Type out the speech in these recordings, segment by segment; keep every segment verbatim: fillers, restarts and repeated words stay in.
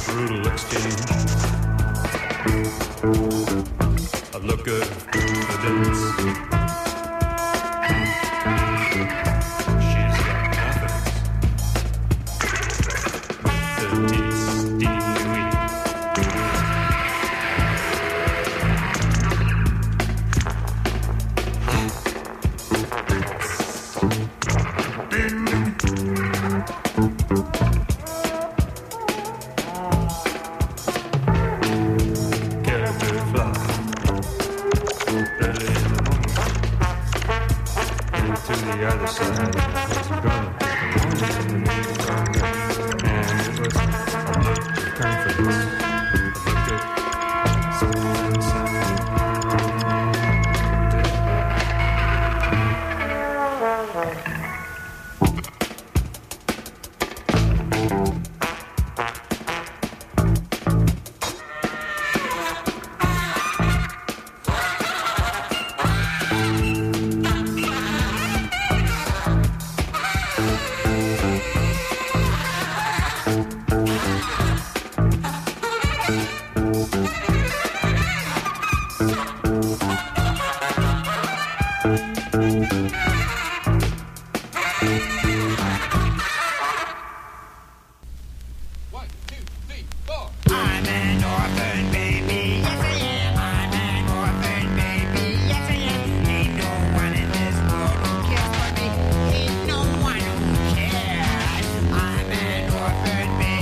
brutal exchange. A look of confidence. She's got confidence. The D-Stewie. The other side was gonna and it was a look of confidence, a look of something inside. Baby.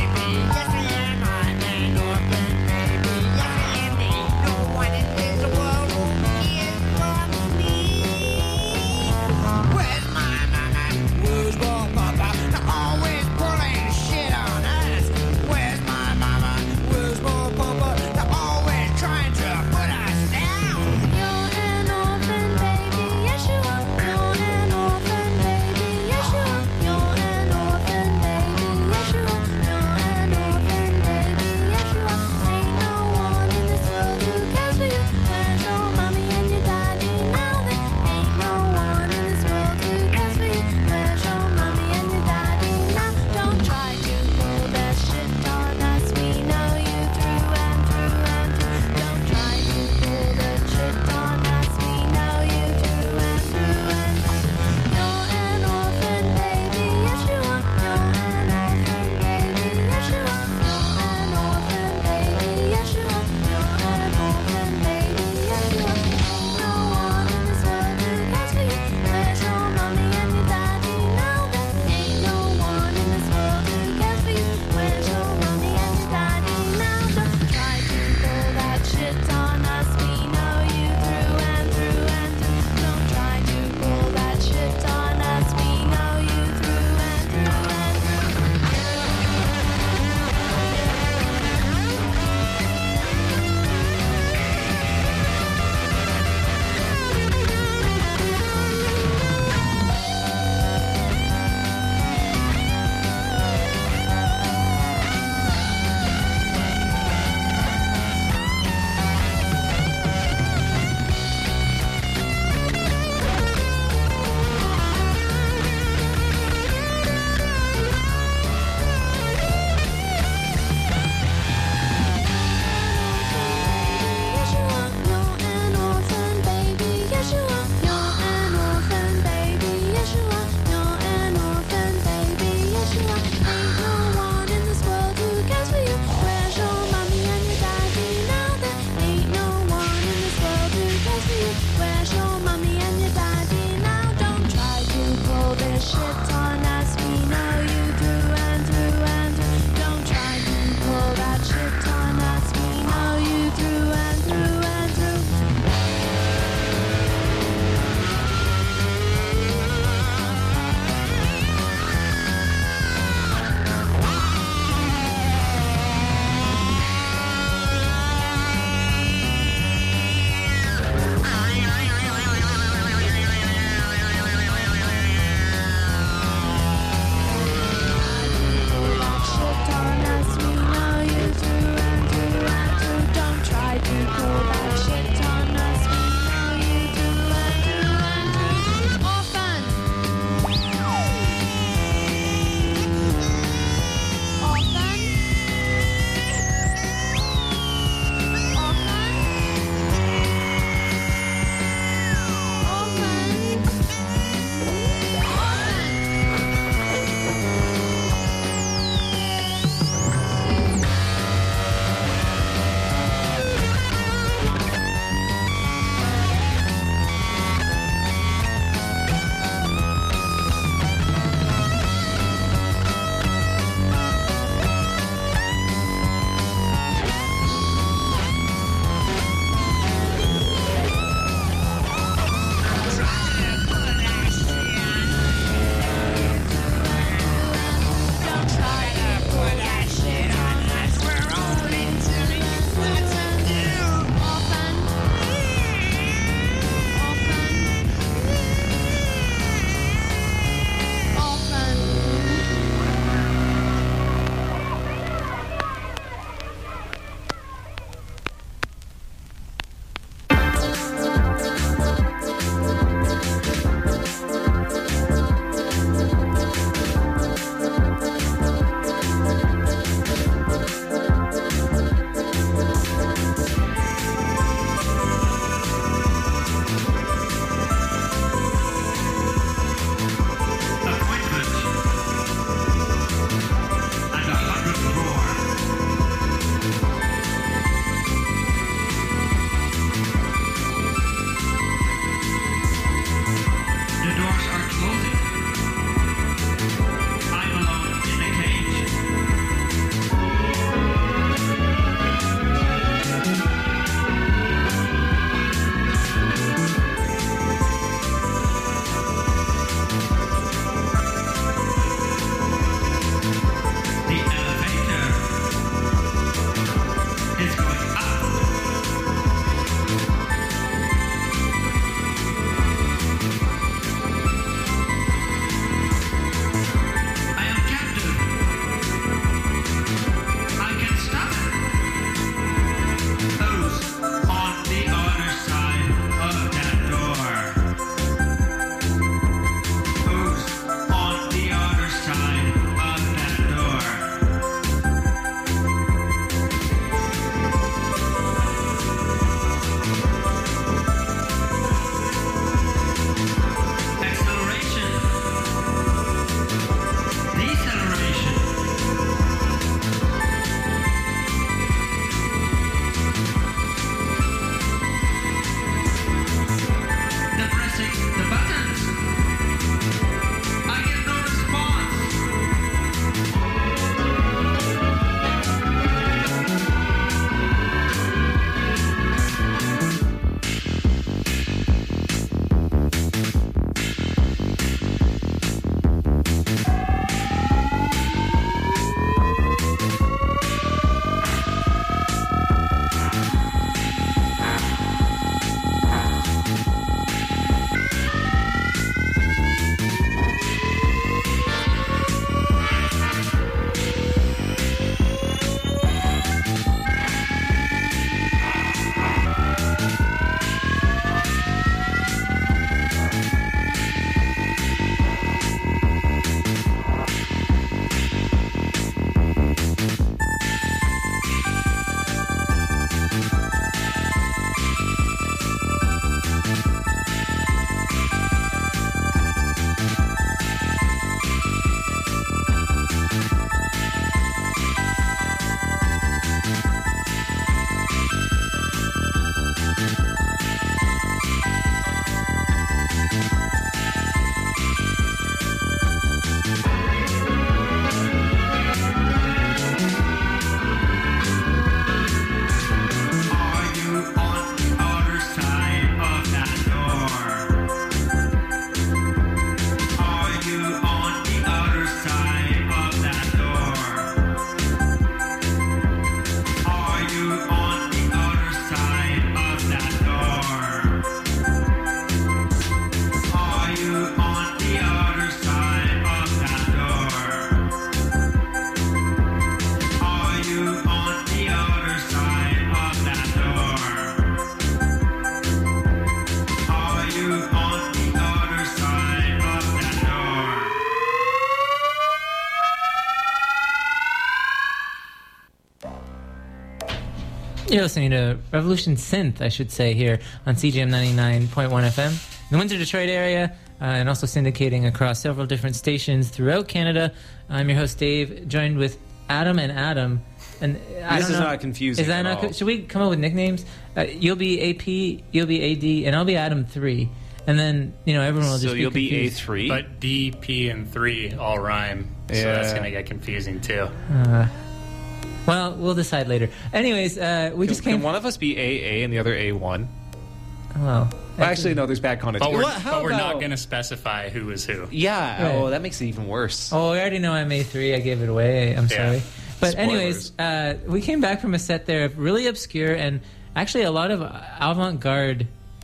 You're listening to Revolution Synth, I should say, here on C J M ninety-nine point one F M, in the Windsor, Detroit area, uh, and also syndicating across several different stations throughout Canada. I'm your host, Dave, joined with Adam and Adam. And I this don't is know, not confusing. Is that at not? all. Should we come up with nicknames? Uh, you'll be A P, you'll be A D, and I'll be Adam three. And then, you know, everyone will just So be you'll be A confused. three? But D, P, and three all rhyme, so Yeah. that's going to get confusing too. Uh, well, we'll decide later. Anyways, uh, we Can, just came... can one of us be A A and the other A one? Well, Actually, no, there's bad But connotation. we're, What? How but we're not about- going to specify who is who. Yeah, Right. oh, that makes it even worse. Oh, I already know I'm A three. I gave it away. I'm Yeah. sorry. But Spoilers. anyways, uh, we came back from a set there of really obscure and actually a lot of avant-garde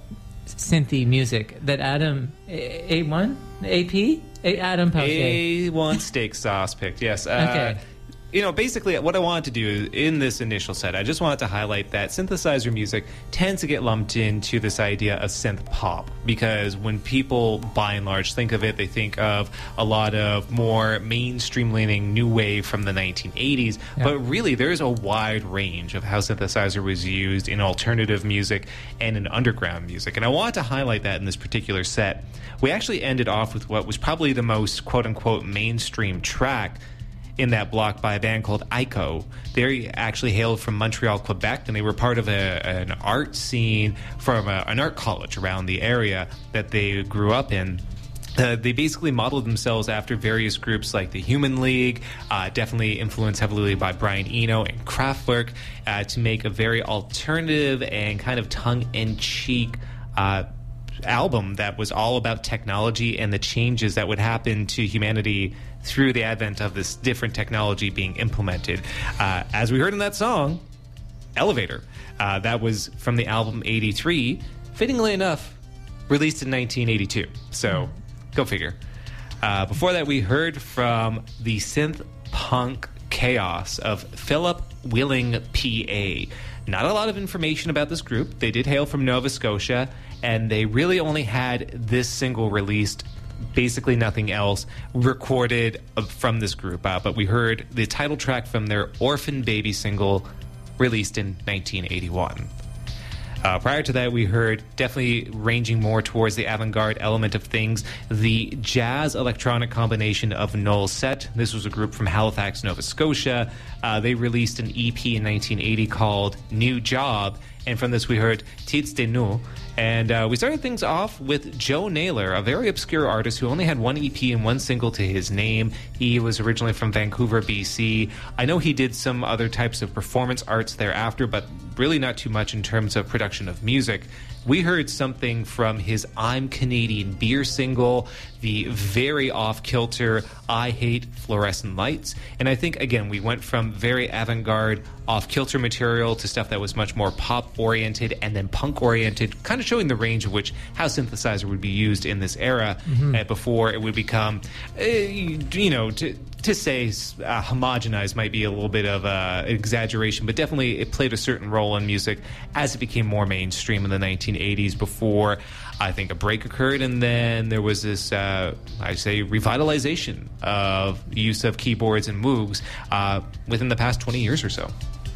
synthy music that Adam A one A P A- Adam Peltier. A one steak sauce picked, yes. Uh, Okay. You know, basically, what I wanted to do in this initial set, I just wanted to highlight that synthesizer music tends to get lumped into this idea of synth pop, because when people, by and large, think of it, they think of a lot of more mainstream-leaning new wave from the nineteen eighties, Yeah. but really, there's a wide range of how synthesizer was used in alternative music and in underground music, and I wanted to highlight that in this particular set. We actually ended off with what was probably the most quote-unquote mainstream track in that block by a band called Ico. They actually hailed from Montreal, Quebec, and they were part of a, an art scene from a, an art college around the area that they grew up in. Uh, they basically modeled themselves after various groups like the Human League, uh, definitely influenced heavily by Brian Eno and Kraftwerk, uh, to make a very alternative and kind of tongue-in-cheek uh, album that was all about technology and the changes that would happen to humanity through the advent of this different technology being implemented. Uh, as we heard in that song, Elevator, uh, that was from the album eighty-three, fittingly enough, released in nineteen eighty-two. So, go figure. Uh, before that, we heard from the synth punk chaos of Philip Willing P A. Not a lot of information about this group. They did hail from Nova Scotia, and they really only had this single released, basically nothing else recorded from this group. Uh, but we heard the title track from their Orphan Baby single, released in nineteen eighty-one. Uh, prior to that, we heard, definitely ranging more towards the avant-garde element of things, the jazz electronic combination of Null Set. This was a group from Halifax, Nova Scotia. Uh, they released an E P in nineteen eighty called New Job, and from this we heard Titres de Nous. And uh, we started things off with Joe Naylor, a very obscure artist who only had one E P and one single to his name. He was originally from Vancouver, B C. I know he did some other types of performance arts thereafter, but really not too much in terms of production of music. We heard something from his I'm Canadian Beer single, the very off-kilter I Hate Fluorescent Lights. And I think, again, we went from very avant-garde, off-kilter material to stuff that was much more pop-oriented and then punk-oriented, kind of showing the range of which how synthesizer would be used in this era, mm-hmm. uh, before it would become, uh, you know, to... To say uh, homogenized might be a little bit of uh, exaggeration, but definitely it played a certain role in music as it became more mainstream in the nineteen eighties before, I think, a break occurred, and then there was this, uh, I say, revitalization of use of keyboards and Moogs uh, within the past twenty years or so.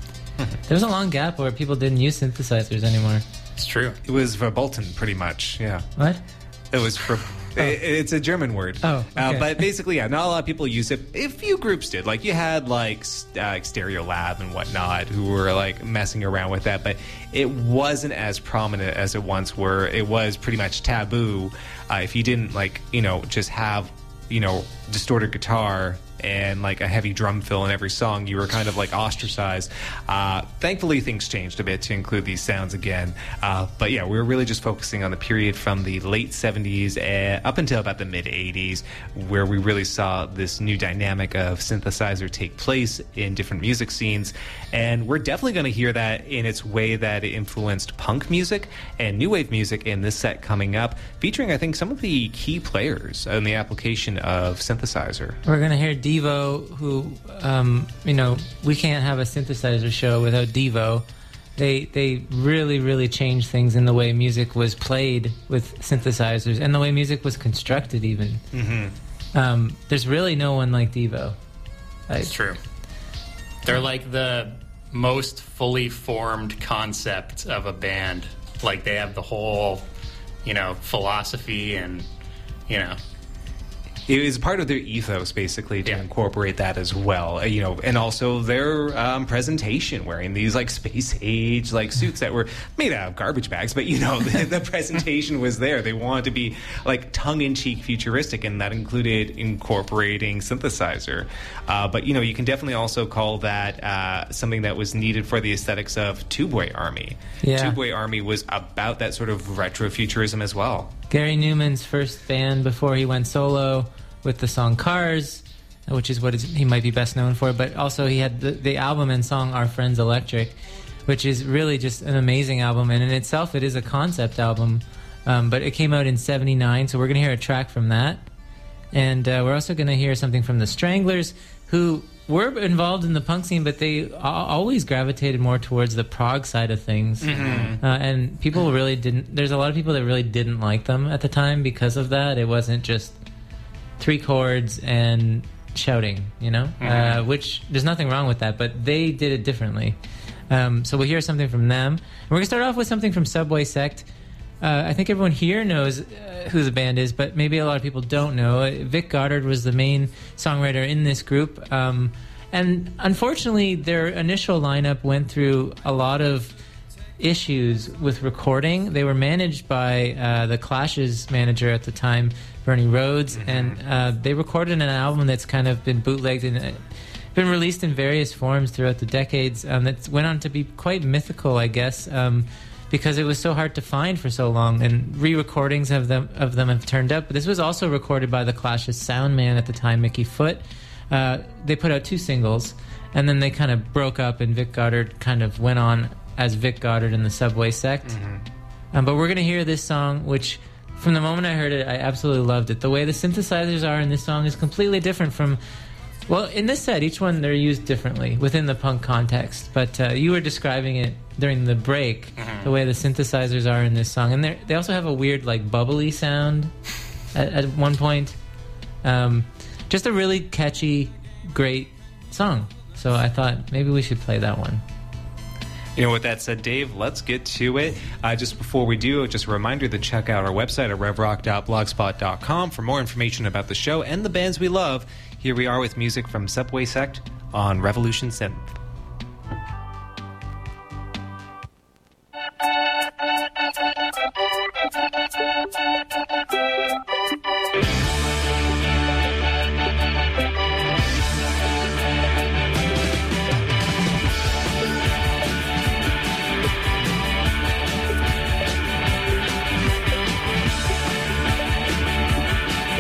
There was a long gap where people didn't use synthesizers anymore. It's true. It was verboten, pretty much, yeah. What? It was for... Oh. It, it's a German word. Oh, okay. uh, but basically, yeah, not a lot of people use it. A few groups did. Like, you had, like, uh, Stereo Lab and whatnot who were, like, messing around with that. But it wasn't as prominent as it once were. It was pretty much taboo. Uh, if you didn't, like, you know, just have, you know, distorted guitar and like a heavy drum fill in every song, you were kind of like ostracized. Uh, thankfully, things changed a bit to include these sounds again. Uh, but yeah, we were really just focusing on the period from the late seventies uh, up until about the mid eighties, where we really saw this new dynamic of synthesizer take place in different music scenes. And we're definitely going to hear that in its way that it influenced punk music and new wave music in this set coming up, featuring, I think, some of the key players in the application of synthesizer. We're going to hear Devo, who, um, you know, we can't have a synthesizer show without Devo. They they really, really changed things in the way music was played with synthesizers and the way music was constructed even. Mm-hmm. Um, there's really no one like Devo. It's true. They're like the most fully formed concept of a band. Like, they have the whole, you know, philosophy and, you know. It was part of their ethos, basically, to Yeah. incorporate that as well. Uh, You know, and also their um, presentation, wearing these like space age like suits that were made out of garbage bags, but you know, the, the presentation was there. They wanted to be like tongue in cheek, futuristic, and that included incorporating synthesizer. Uh, but you know, you can definitely also call that uh, something that was needed for the aesthetics of Tubeway Army. Yeah. Tubeway Army was about that sort of retro futurism as well. Gary Newman's first band before he went solo with the song Cars, which is what is, he might be best known for, but also he had the, the album and song Our Friends Electric, which is really just an amazing album, and in itself it is a concept album, um, but it came out in seventy-nine, so we're going to hear a track from that, and uh, we're also going to hear something from the Stranglers, who were involved in the punk scene, but they a- always gravitated more towards the prog side of things. Mm-hmm. Uh, and people really didn't... There's a lot of people that really didn't like them at the time because of that. It wasn't just three chords and shouting, you know? Mm-hmm. Uh, which, there's nothing wrong with that, but they did it differently. Um, so we'll hear something from them. And we're going to start off with something from Subway Sect. Uh, I think everyone here knows uh, who the band is, but maybe a lot of people don't know. Uh, Vic Goddard was the main songwriter in this group. Um, and unfortunately, their initial lineup went through a lot of issues with recording. They were managed by uh, the Clash's manager at the time, Bernie Rhodes, mm-hmm. and uh, they recorded an album that's kind of been bootlegged and uh, been released in various forms throughout the decades. Um, that went on to be quite mythical, I guess, um, because it was so hard to find for so long. And re-recordings of them of them have turned up. But this was also recorded by the Clash's sound man at the time, Mickey Foote. Uh, they put out two singles, and then they kind of broke up, and Vic Goddard kind of went on as Vic Goddard in the Subway Sect. Mm-hmm. Um, but we're going to hear this song, which from the moment I heard it, I absolutely loved it. The way the synthesizers are in this song is completely different from... Well, in this set, each one, they're used differently within the punk context. But uh, you were describing it during the break, mm-hmm. the way the synthesizers are in this song. And they also have a weird, like, bubbly sound at, at one point. Um, just a really catchy, great song. So I thought maybe we should play that one. You know, with that said, Dave, let's get to it. Uh, just before we do, just a reminder to check out our website at rev rock dot blogspot dot com for more information about the show and the bands we love. Here we are with music from Subway Sect on Revolution Synth.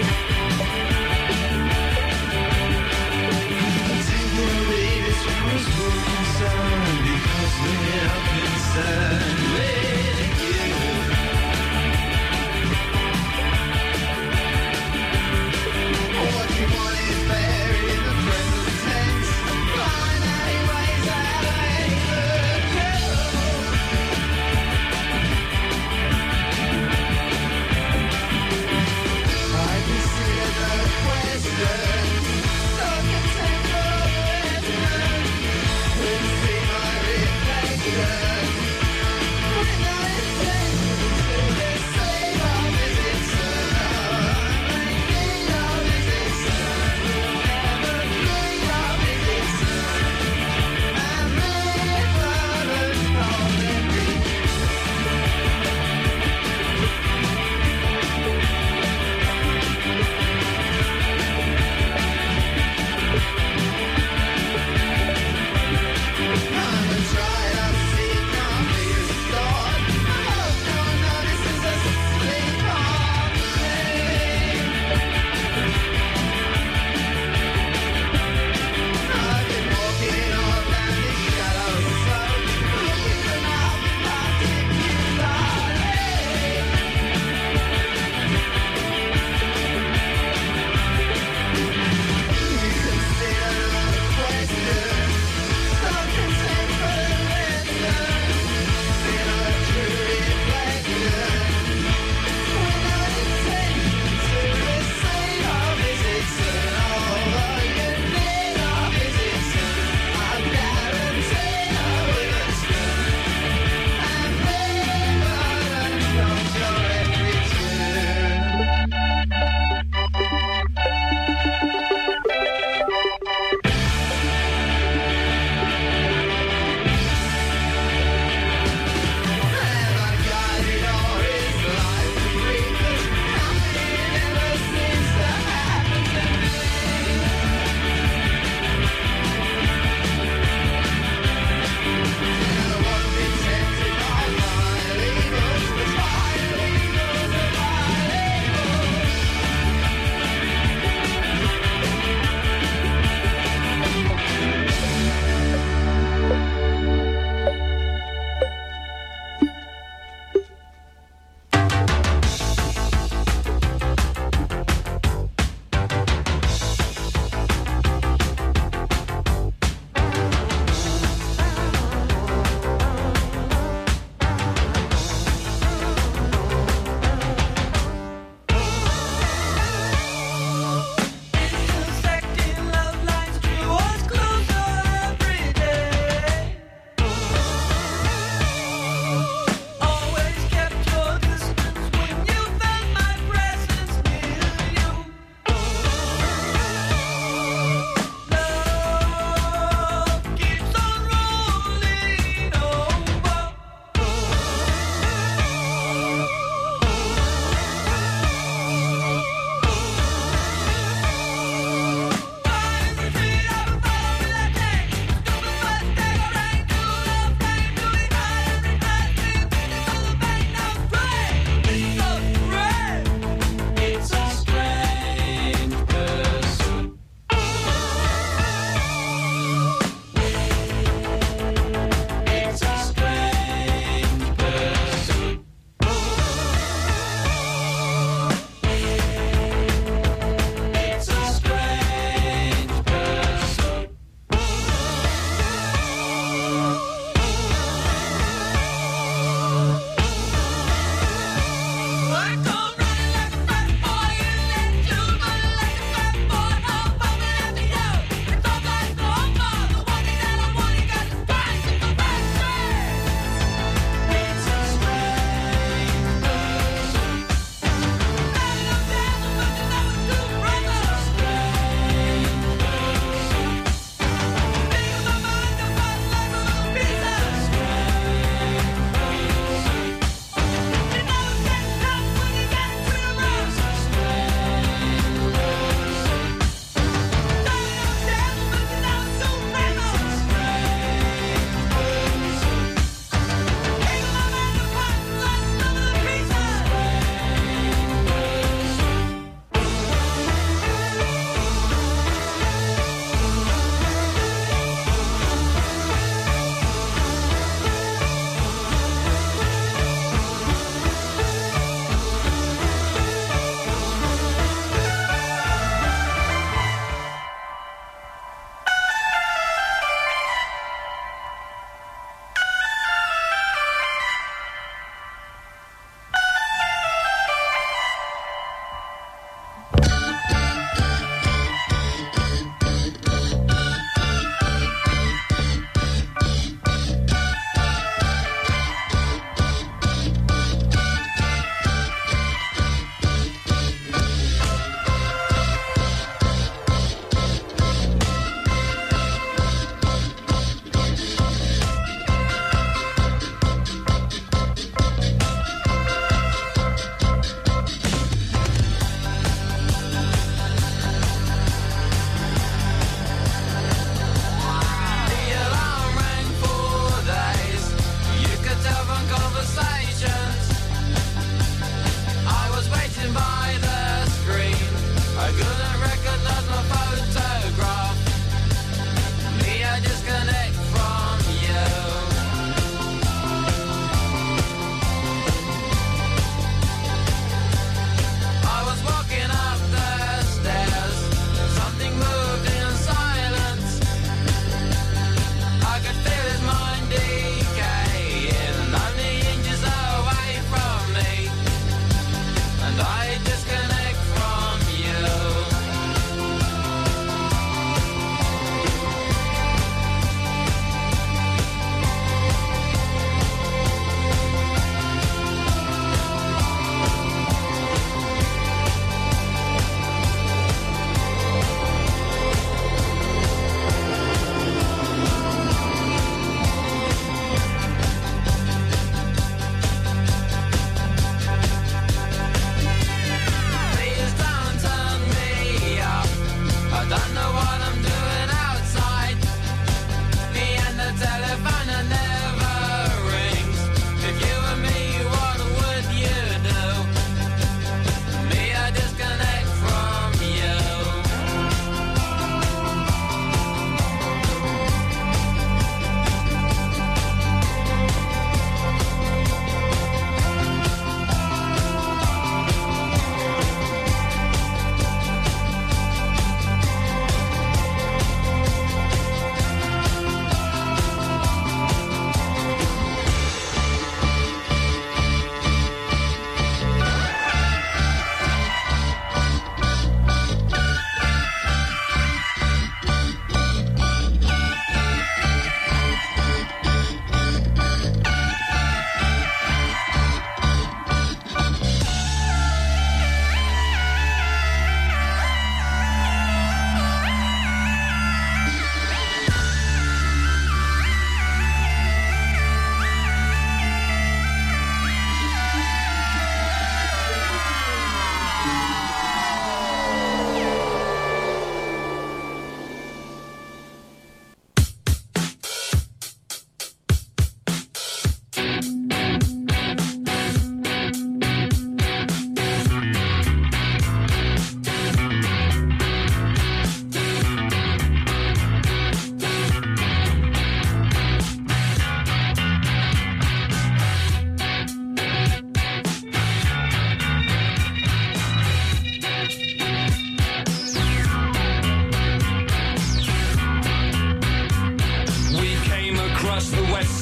Temporary, this was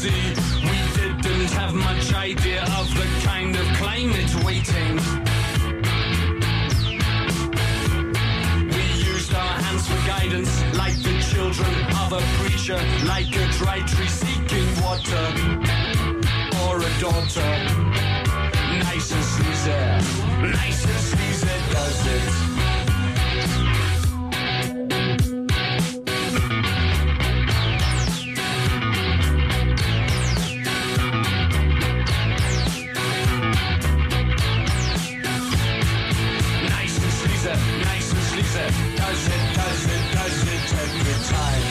see. We didn't have much idea of the kind of climate waiting. We used our hands for guidance, like the children of a preacher, like a dry tree seeking water, or a daughter. Nice and sleazy, nice and sleazy does it. Nice and sleazy, does it, does it, does it every time.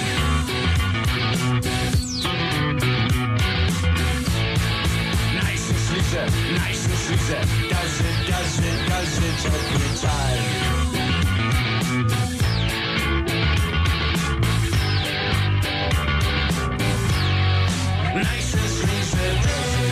Nice and sleazy, nice and sleazy, does it, does it, does it every time. Nice and sleazy, does it.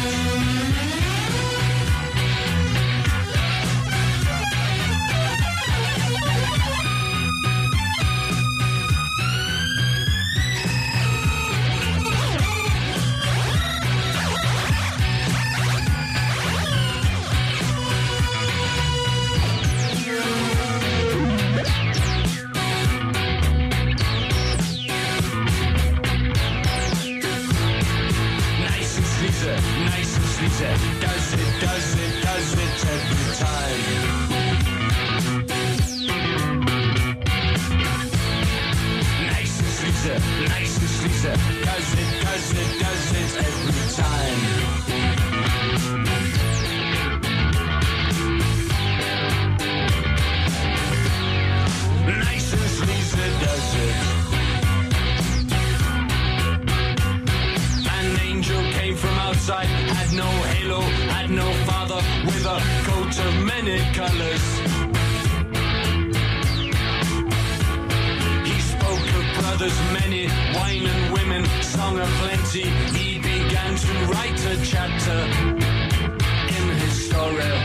Nice and sleazy, does it, does it, does it every time. Nice and sleazy, nice and sleazy, does it, does it, does it every time. Nice and sleazy, does it. From outside, had no halo, had no father, with a coat of many colors. He spoke of brothers many, wine and women, song of plenty. He began to write a chapter in his story.